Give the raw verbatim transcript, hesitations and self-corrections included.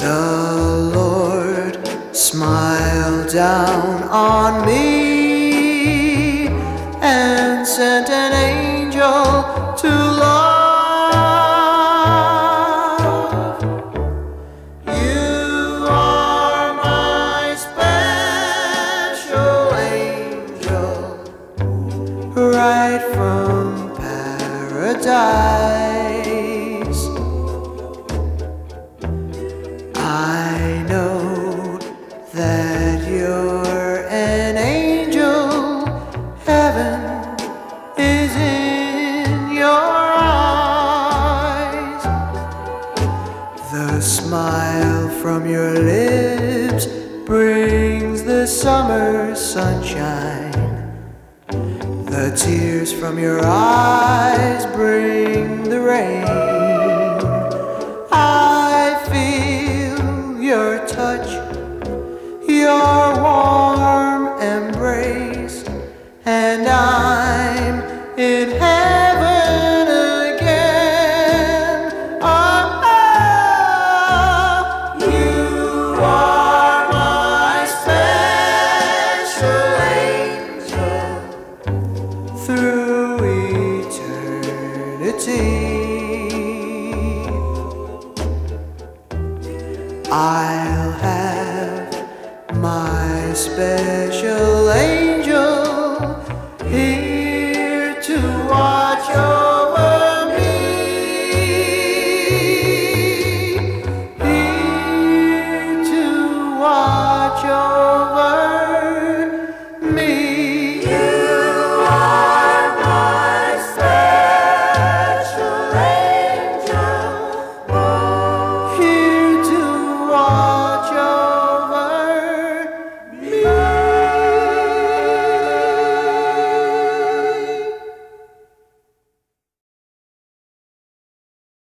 The Lord smiled down on me and sent an angel to love. You are my special angel, right from paradise. I know that you're an angel. Heaven is in your eyes. The smile from your lips brings the summer sunshine. The tears from your eyes bring the rain. I feel your touch, your warm embrace, and I'm in heaven again. Oh, oh, you are my special angel through eternity. I'll have my special angel